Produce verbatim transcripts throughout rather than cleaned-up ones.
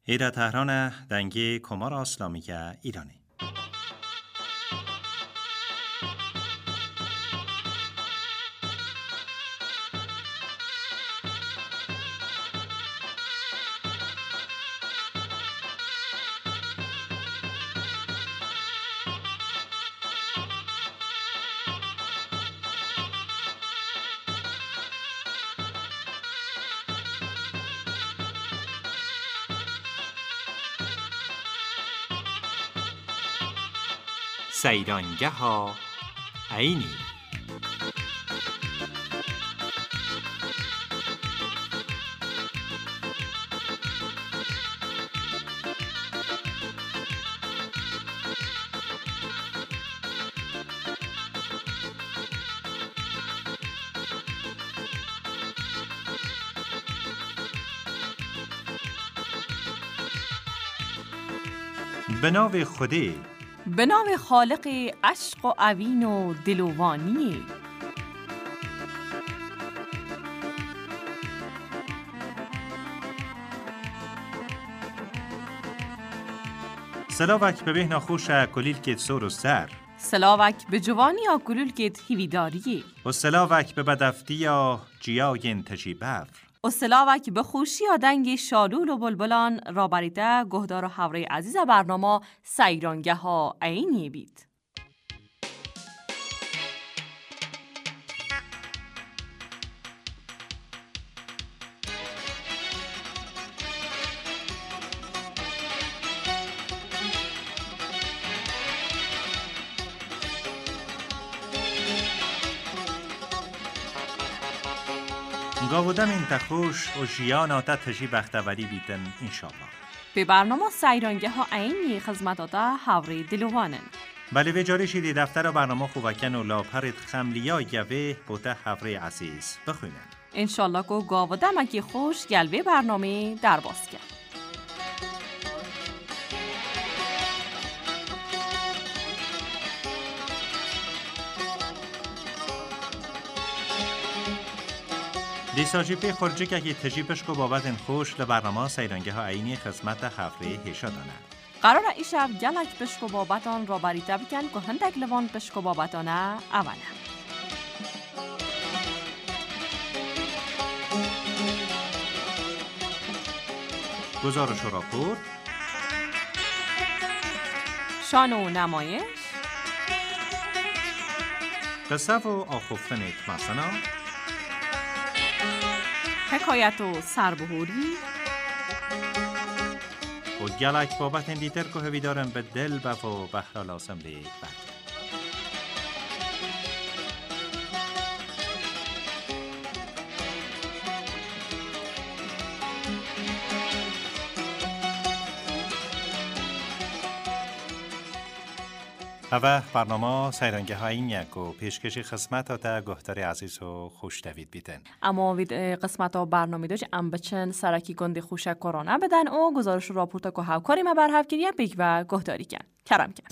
ایره تهران دنگی کمار اسلامیه ایرانی. سیرانگه ها عینی. به نام خودی، به نام خالق عشق و عوین و دلوانی. سلاوک به بهنا خوش کلیل که سور و سر، سلاوک به جوانی یا گلول که هیویداری، و سلاوک به بدفتی یا جیاین تجیبر، و سلاوک به خوشی یا دنگ شالول و بلبلان را بریده گهدار و حوره عزیز برنامه سیرانگه ها عینی بید. گاودم این تخوش و جیان آتا تجی بختوری بیدن انشاءالله. به برنامه سیرانگه ها عینی خدمت داده حوره دلوانن. بله و جاری شدی دفتر و برنامه خوبکن و لاپرد خملیا یوه بوده حوره عزیز بخوینن. انشالله که گاودم اکی خوش گلوه برنامه در باز کرد. دیساجی پی خورجی که که تجیبش کو بابت این خوش لبرنامه سیرانگه ها عینی خدمت حفره هیشا دانه. قرار ایشب گلک پشکو بابتان را بریده بکن که هندک لوان پشکو بابتانه اوانه. گزارش و راپور، شان و نمایش، قصه و آخفتن اتماسنا، حکایت و سربهوری و گلک بابت این دیتر که هوی دارم به دل بف و بحر لازم لید برد. اوه برنامه سیرانگه های این یک و پیشکشی خدمت تا گهدار عزیز و خوش دوید بیدن. اما وید قسمت ها برنامه داشت ام بچن سرکی گنده خوشه کرونا بدن و گزارش راپورتا که هاوکاری ما بر هفکریه بیگ و گهداری کن. کرم کن.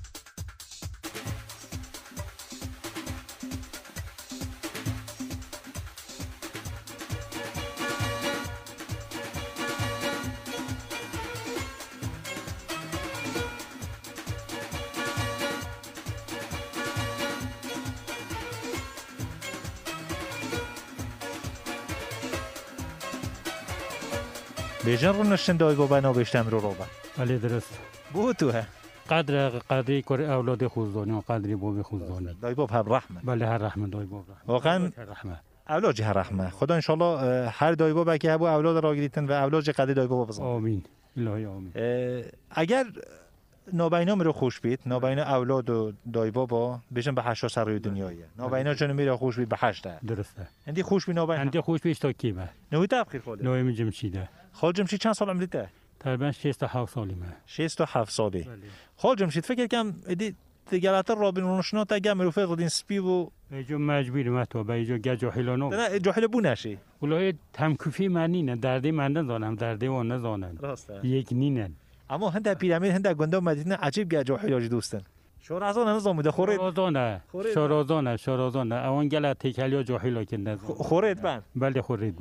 بیجن رو نشن دایگو بنا بشتم رو رو با بله درست بو تو ها قدر قدری کار اولاد خوزدانی و قدری باب خوزدانی دایباب هر رحمه بله هر رحمه دایباب رحمه واقعا رحمه اولاد هر رحمه خدا ان شاء الله هر دایباب که ابو اولاد را گریتن و اولاد قدری دایباب بزن آمین الهی آمین اگر نابینا رو خوش بید نابینا اولاد و دایبابا بشن به هشت سر دنیایه نابینا چون میره خوش بید به هشت درسته اندی خوش بید نابینا اندی خوش بید تا کیمه نوی تبخیر خاله نوی جمشیده خال جمشید چند سال عمریته تقریبا شصت و هفت سالمه شصت و هفت ساله خال جمشید فکر کنم ادی دیگرات رابین رونشنا تا گم رو فقط این سپی و جو مجبور ما تو به جو گجو حیلانو نه جاهل بو نشی ولای تمکفی معنی نه درد من ندانم درد اون ندانم راسته یک نینن اما هند پیرامید هند گنده مدینه عجیب گجو حیاج دوستن شورازان نظام خورید شورازانه شورازانه شورازانه اون گله تکلیا جاهلا که نظام خورید بند بله خورید بند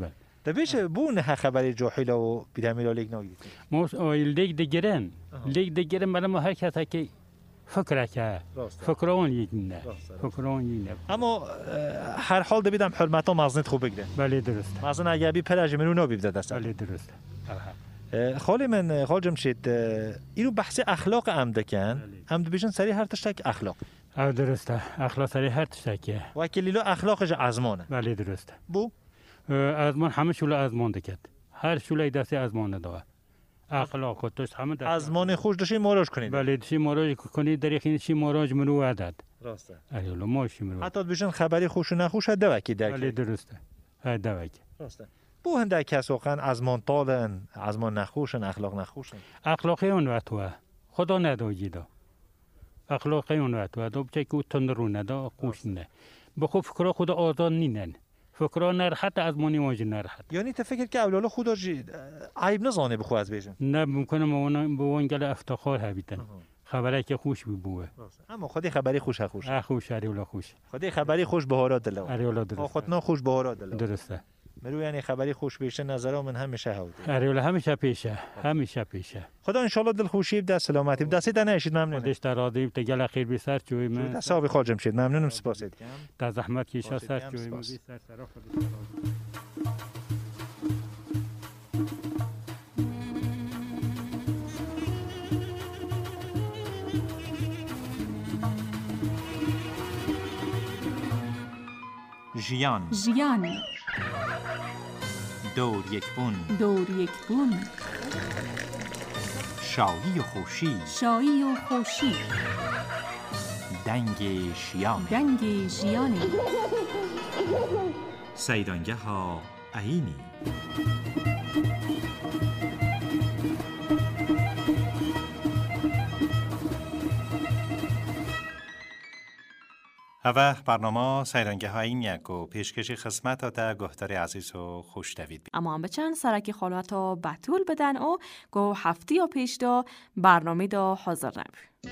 دبیشه بو نه خبری جاهل و بیدمیلا لیگ نگید. موس آیل لیگ دگرن لیگ دگرن برای ما هر کسی که فکر که فکران یک نه فکران یک نه. اما هر حال دبیدم حرمتا مازنیت خوب بگیره. بله درست. مازن اگه بی پرج منو نبیده دست. بله درست. خالی من خالجم شد اینو بحث اخلاق عمده کن. عمد بیشن سری هر تشک اخلاق. آه درسته. اخلاق سری هر تشکیه. وکیلیلا اخلاقش ازمانه. بله درسته. بو؟ ازمان همه شوله ازمان دکت. هر شوله دستی ازمان داره. اخلاق خود توش همه دست. ازمان خوش داشتی ماراج کنید. بله داشتی ماراج کنید در یکی چی ماراج منو عدد. راسته. ایولا ماشی منو. حتی بیشن خبری خوش و نخوش هد دوکی در. بله درسته. هد دوکی. راسته. بو هنده کسوخن ازمان طالن، ازمان نخوشن، اخلاق نخوشن. اخلاقی اون وقتوه. خدا نداجیدا. اخلاقی اون وقتوه. دو بچه که تندرو ندا خوش نه. بخو فکر خدا آزاد نینن. فکر نرحت از مانی واجی نرحت. یعنی تو فکر که اولالا خدا جی عیب نزانه بخو از بیشن. نه ممکنه ما بوان گله افتخار هبیتن. خبری که خوش بی بوه. اما خودی خبری خوش ها خوش. اه خوش اری ولا خوش. خودی خبری خوش بهارات دلوا. اری ولا درست. خود نه خوش بهارات دلوا. درسته. مرو یعنی خبری خوش بیشه نظر من همیشه هاوده. اری ولا همیشه پیشه. همیشه پیشه. خدا ان شاء الله دل خوشی بده سلامتی بده دستی نشید ممنون. خودش تراضی بده گله خیر بی سر چوی من. حسابی خالجم شید ممنونم سپاسید. تا زحمت کیشا سر چوی من بی سر سر خودش. ژیان ژیان دور یک بون دور یک بون شایی و خوشی شایی و خوشی دنگ ژیان دنگ ژیان سیرانگه ها عینی و برنامه سیرانگه های این یک و پیشکشی خدمت تا گهتر عزیز و خوش دوید. اما هم بچن سرکی خالات ها بطول بدن و گو هفتی یا پیش دا برنامه دا حاضر نبی.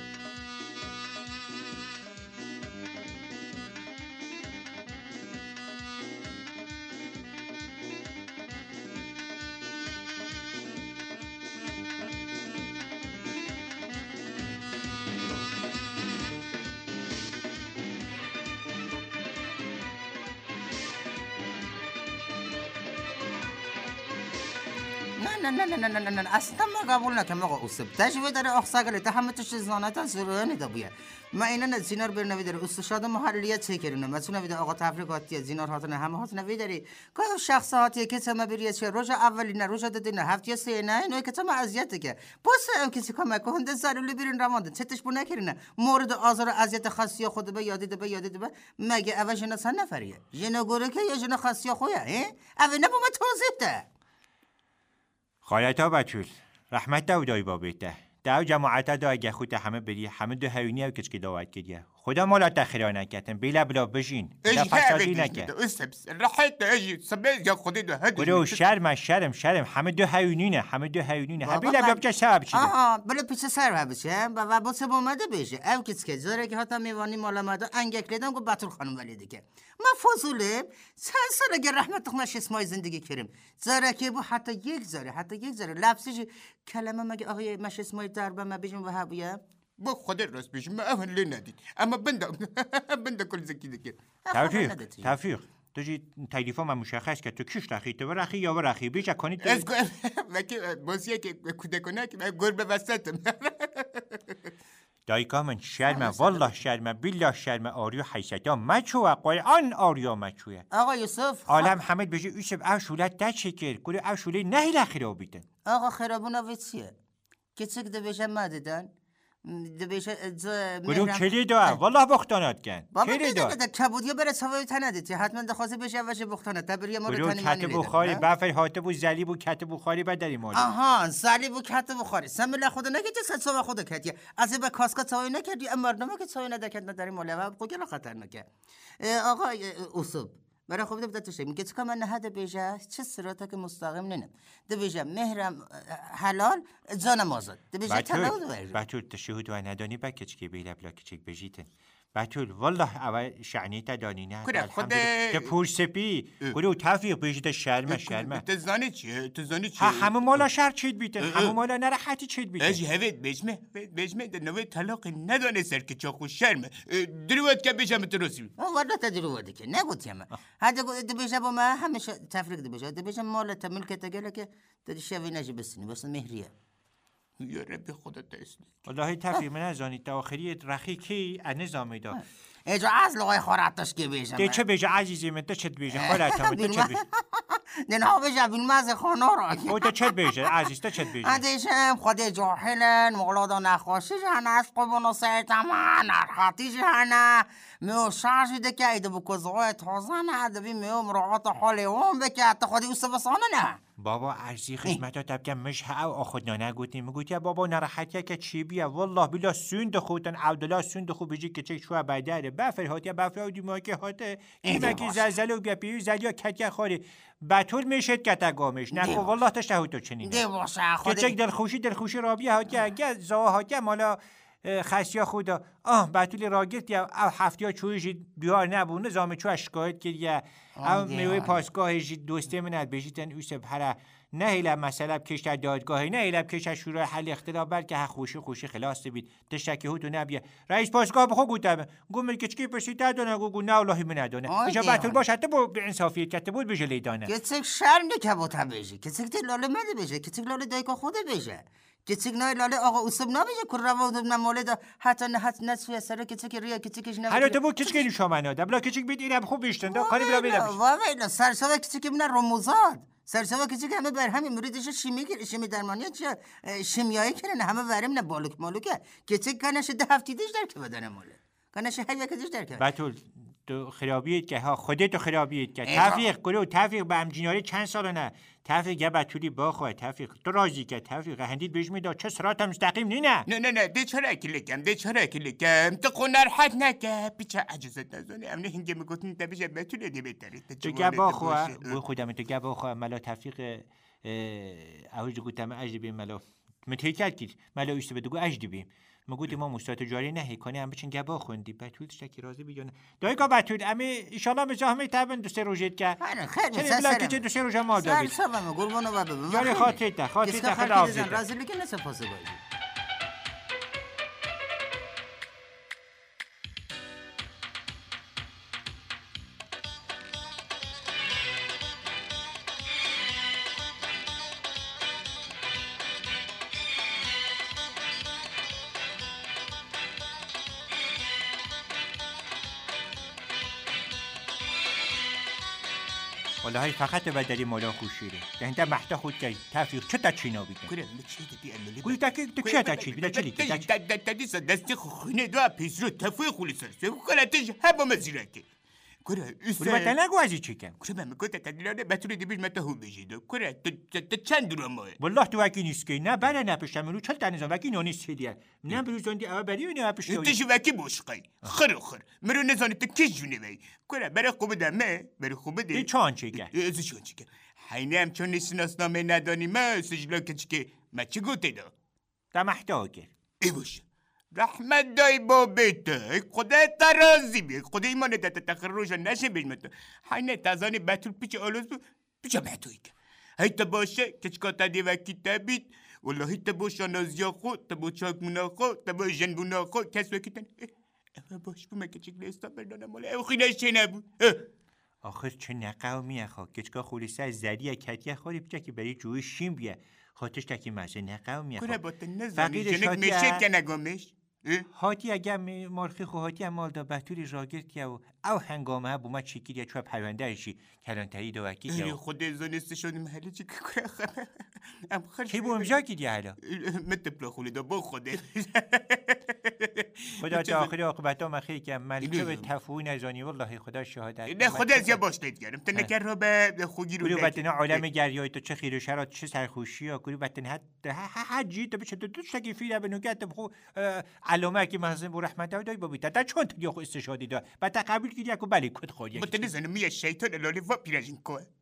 نه نه نه نه نه نه نه اصلا ما قبول نکنم آقا اصب تجربه داره آخساگله تا همه تش زانتا زرونی دبیه ما اینا نه زینار برنوی داره استشهاد محلیت چه کردن مثلا ویدر آقا تفریقاتی زینار هاتن همه هاتن ویدری که شخص هاتی که تما بریه چه روز اولی نه روز دوم نه هفته سه نه اینو که تما اذیت که پس هم کسی کمک کننده ضروری برین رمانده چتش بو نکردن مورد آزار اذیت خاصی خود به یادی ده به یادی ده مگه اول جنا سن نفریه جنا گوره که یا جنا خاصی خویا ها اول نه با ما توضیح ده خالتا بچول رحمت داو دای بابیته داو جماعت دا اگه خود همه بری همه دو هیونی او کچ که داوت کردیه خدا مالا تخیرا نکتن بیلا بلا بشین دا فسادی نکن راحت اجی سبیل یا خودی دو هدی برو شرم شرم شرم همه دو هیونینه همه دو هیونینه ها بیلا بلا بچه سبب چیده آها بلا پیچه سر بچه و با سب اومده بشه او کس که زاره که حتی میوانی مالا مادا انگک لیدم گو بطول خانم ولی دیگه ما فضوله چند سال اگر رحمت خونش اسمای زندگی کریم زاره که بو حتی یک زاره حتی یک زاره لفظش کلمه مگه آقای مش اسمای دربه ما بیشم و هبویه با خود راست بیشم ما اون لی ندید اما بنده بنده کل زکی دیگه توفیق توفیق تو جی تایلیفا من مشخص که تو کیش رخی تو رخی یا رخی بیچه کنید از گل وکی بازیه که کودکونه که من گربه وسطم دایکا من شرمه والله شرمه بالله شرمه آریو حیثتا مچوه قرآن آریو مچوه آقا یوسف عالم حمد بجه یوسف او شولت ده چکر گره او شوله نهی خرابیدن آقا خرابون اوی چیه؟ کچک ده بشه مدیدن؟ ده بشه گره کلی داره والله بختانات کن کلی داره ده کبودیا بره سوای تندیتی حتما ده خواسته بشه اوش بختانات تا بریه مورد تنی منی لیدن گره کت بخاری بفر حاته بو زلی بو کت بخاری بداری مالی آها زلی بو کت بخاری سمیله خود نگه چه ست سوا خود کتیه از این به کاسکا سوای نکردی اما مردمه که سوای ندکت نداری مالی و بگیلا خطرناکه آقا اصوب برای خوب ده بتوشه میگه چکا من نهده بیجه چه سراتا که مستقیم نینم ده بیجه مهرم حلال جانم آزاد ده بیجه تلاو دو بیجه بچه تشهود و ندانی بکچ که بیله بلا کچک بجیتن بتول والله اول شعنی تا دانی نه کنه خود ته پور سپی گلو توفیق بیجده شرمه شرمه تزانی چیه تزانی ها چیه همه مالا شر چید بیتن همه مالا نراحتی چید بیتن اجی هفت بجمه بجمه در نوه طلاق ندانه سر که چاخو شرمه دروت که بشم تروسی والله تدروده که نگوت یما هذا قلت بيجا ما همش تفرق ده بيجا ده بيجا مال تملك تقلك تدشي نجي بسني بس مهريه یا رب خدا تسلی والله توفیق من از آنی تا آخری رخی کی نظامی دا اجا از لغای خوراتش که بیجا ده چه بیجا عزیزی من ده چه بیجا خوراتم ده چه بیجا ده نه بیجا بالماز خانه را او ده چه بیجا عزیز ده چه بیجا ادیشم خود جاهلن مغلادا نخواشی جهنه از قبون و سیتمان نرخاتی جهنه میو شارجی ده که ایده بکوزغای تازانه ده بی میو مراعات حال اون بکه حتی خودی او سبسانه نه بابا ارزی خدمت ها تبکم مش ها او خود نه نگوتی میگوتی بابا نراحتی که چی بیا والله بلا سوند خودن عبدالله سوند خو بجی که چه شو بدره بفر هاتیا بفر دی ما که هاته کی زلزله بیا پیو زلیا کک خاری بتول میشد کتگامش نکو والله تشهود تو چنین دی باشه خود که چک دل خوشی دل خوشی رابیه هاتیا گه زا هاتیا مالا خسیا خدا آه بتول راگت یا او هفتیا چویش بیار نبونه زام چو شکایت کرد یا او میوه پاسگاهش دوسته منت بشیتن اوس بهره نه ایلا مسئله کشت دادگاهی نه ایلا کشت شورای حل اختلاف بلکه ها خوشی خوشی خلاص بید تشکی هوتو نبیه رئیس پاسگاه بخو گوتم گم که چکی پشتی دادونه گو نه والله من ندونه ایشا بتول باشه حتی به انصافیت کته بود بشه لیدانه کتک شرم که بوتا بشه کتک دی لاله مده بشه کتک لاله دایکا خوده بشه کتک نای لاله آقا اصب نبشه کر رو دم مولد حتی نه حتی نصفی سر کتک ریا کتکش نبشه حالا تو بود کتک نشو منو بلا کتک بید اینم خوب بیشتن دا کاری بلا بلا واویلا سرسوا کتک من رموزاد سرسوا کتک همه بر همین موردش شیمی گیر شیمی درمانی چه شیمیایی کردن همه ورم نه بالک مالوکه کتک کنش ده هفتی دیش در که بدن موله کنش هر یک دیش در که بتول تو خرابیت که ها خودت خرابیت که توفیق گلو توفیق به امجیناری چند سال نه توفیق یا بتولی باخواه توفیق تو راضی که توفیق هندید بهش میداد چه سرات مستقیم نی نه نه نه نه ده چرا اکلکم ده چرا اکلکم تو خونر حد نکه پیچه عجزت نزانه امنه هنگه میگوتن تبیشه بتولی ده بهتره تو گه باخواه بو خودم تو گه باخواه ملا توفیق اوج گوتم اجدی بیم ملا متهیکت کید ملا ایشته بدگو اجدی بیم مگودی ما مستات جاری نهی کنی هم بچین گبا خوندی بتول تشکی راضی بیانه دایگا بتول امی ایشالا مزاحمه تابن دوست روزید که خیلی چه بلا که دوست روزا ما دارید سر سبا قربانو بابا یاری خاطرت ده خاطرت ده خیلی راضی ده راضی لیکن نسه پاسه بایدی والله فقط بدلی مولا خوشیره ده محتا خود که توفیق چه تا چینا بیده کنه چی دی املی گوی تا که تو چه تا چی بیده چه لیکی دادیسا دستی خونه دو پیش رو تفوی خولی سرسه کنه تش هبا مزیرکه کنه گوی بطا نگو ازی چی کم کنه من گوته تدیلانه بطوری دیبیش متا هم بجیده کنه تا چند رو ماه والله تو وکی نیست که نه بله نپشتم رو چل تنظام وکی نونیست هدیه نه بروزاندی اول بری و نه پشتی تشو وکی بوشقی خر خر مرو نزانی تا کش جونه بی کنه برای خوب دمه برای خوب دی ای چان چی که ازو چان چی که حینه هم چون نشناسنامه ندانی ما سجلا کچی که ما چی گوته دا تا محتا گر ای باشه رحمت دای با بیته خدا ترازی بی خدا ایمانه تا تخر روشا نشه بیشمتا حینه تازانی بطول پیچ آلوز بو پیچا محتوی که هیتا باشه کچکا تا دیوکی تبید والله هیتا باشه نازیا خود تا با چاک منا خود تا با جن بونا خود کس وکی تن اما باش بو مکه چک لیستا بردانم مالا او خیلی چه نبود آخر چه نقاومیه خواه کچکا خولیسه از زدیه کتیه خوری پیچه که بری جوی شیم بیه خاطرش تکی مزه نقاومیه کنه خواه با تا نزانی فقیرش جنک هاتیه میشید که نگامش هاتی اگه مرخی خو هاتی مال دا بطوری راگرد که او او هنگامه ها بومد چیکید یا چوه پرونده ایشی کلانتری دو وکی ای یا خود زانسته شدیم حالا چی که کنه خبه ام خرش کی بوم جا کید یا حالا متپلا خولی دا با خوده خدا تا آخری آقابت ها مخیری که ملکه به تفوی نزانی والله خدا شهادت نه خود از یا باش دید گرم تا نکر را به خوگی رو گلو بطنه عالم گریای تو چه خیر و شرات چه سرخوشی ها گلو بطنه حد حجی تو بچه تو دوست تکی فیره به نوگت بخو علامه که محضن بو رحمت ها دای با بیتا در چون تو یا خو استشادی دا بطا قبول کردی اکو بلی کد خوری متنزنه میه شیطان الالی و پیرجین که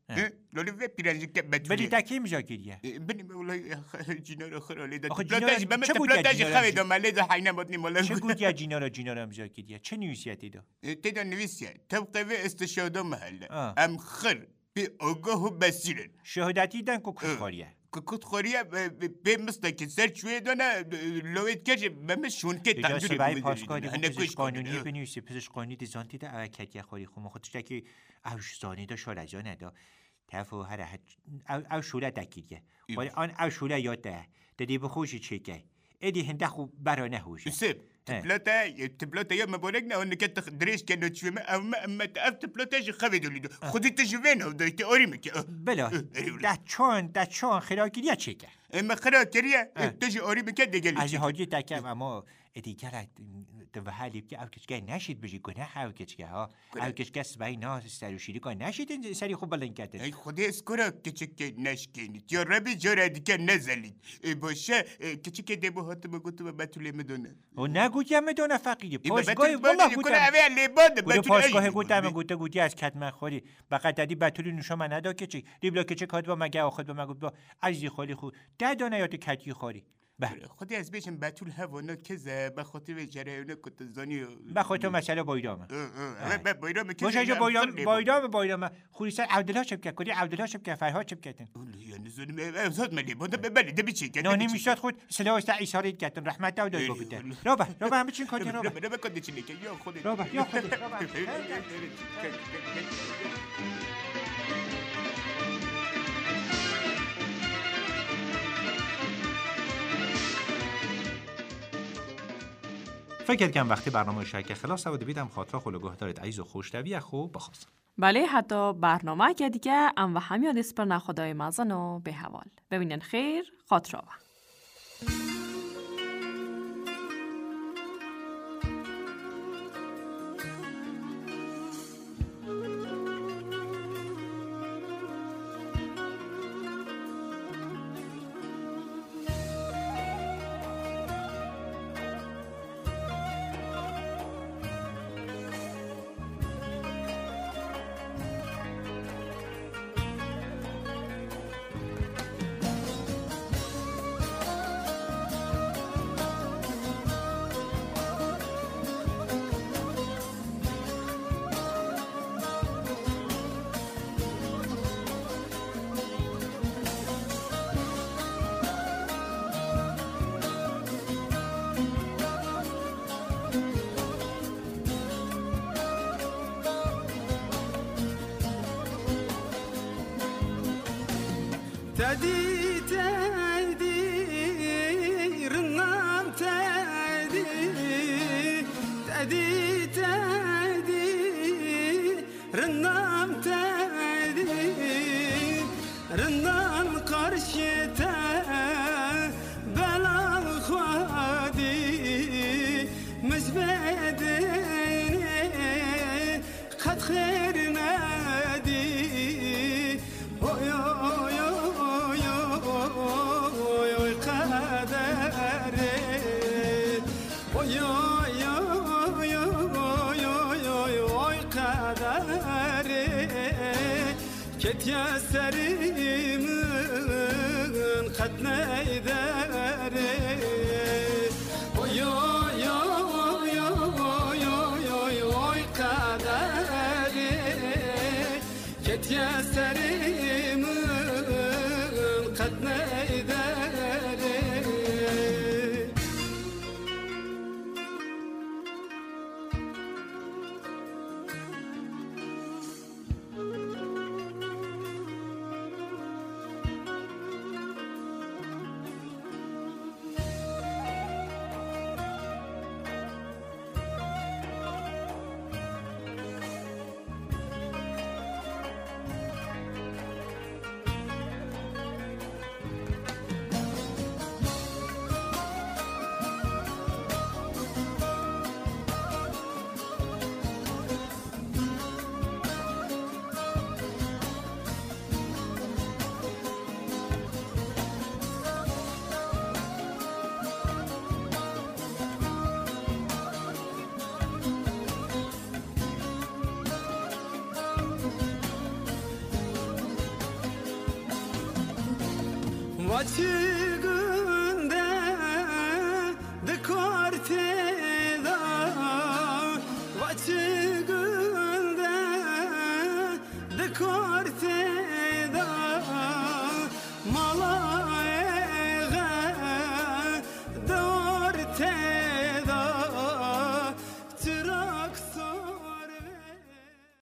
لولی و پیرنجی که بلی بتولی تکی میجا گیریه بنی مولا جینا رو خرالی داد آخه جینا پلاتاج را- بمت چه بود پلاتاج جینا را- خوی دو ماله دو حینا مدنی مولا چه گویا جینا را جینا را میجا گیریه چه نیوسیتی دو تیدا نویسیه طبقه و استشاده محله آه. ام خر به آگاه و بسیرن شهادتی دن که کشخاریه ککوت خوریه به مثل که سر چوی دانه لوید کجه بمه شون که اجازه تندوری برای بمیدونی پاسکاری هنه بود پزشک کش قانونی کنه بنویسی پزشک قانونی دیزانتی ده اوکتی خوری خومه خودش ده که اوش زانی دا شارجا ندا تفو هر حد او او شوله دکیریه ولی آن او شوله یاد ده دادی بخوشی چکه ایدی هنده خوب برا نهوشه سب تبلاتا تبلاتا یا مبارک نه اون که درش کنه چوی ما اما اما تاف تبلاتاج خوی دولیدو خودی تجوین هم دایت آریمه که بلا ده چون ده چون خلاگیریه چکه اما خرا کریه تجی آریمه که دیگه از حاجی تکم اما دیگر تو حالی که او کچگه نشید بجی گناه او کچگه ها او کچگه سبایی ناز سر و شیری که نشید این سری خوب بلند کرده ای خودی اسکورا کچک نشکنید یا ربی جاره دیگه نزلید باشه کچک دیبو هاتو بگو تو بطوله مدونه و نگوتی هم میدونه فقیری پاسگاه بطول والله بانی کنه گوتم اوه لیباد گوته بطول پاسگاه گوتم گوته گوتی از کتمن خوری بقید دادی بطولی نوشا من ندا کچک ریبلا کچک هاد با مگه آخد با مگو با عزیزی خالی خود ده دانه یاد کتی خوری خودی از بیشم بطول هوانا کزه بخاطر به جریان کتزانی بخاطر مسئله بایدامه اوه بایرام که باشه جو بایدام بایدام بایدام خوری سر عبدالله شب کرد کدی عبدالله شب کرد فرهاد شب کردن یعنی زنم افزاد ملی بوده ببری ده بیچی کنه نانی میشاد خود سلاح است ایشاره کردن رحمت داود دای بگوده رابا رابا همه چین کردی رابا رابا کدی چی نیکه یا خودی رابا یا خودی رابا فکر کنم وقتی برنامه شرکت خلاص بود بیدم خاطر خلوگاه دارید عیز و خوشتوی خوب بخواست بله حتی برنامه که دیگه ام و هم یاد اسپر نخدای مزن و به حوال ببینن خیر خاطر آوه تدي تدي رنام تدي تدي تدي رنام تدي رنام قرشتا بلا خوادي مزبدني قد خير نادي يا سريم خدنا إداري ويو يو يو يو يو يو قدري جت يا سريم خدنا إداري واتي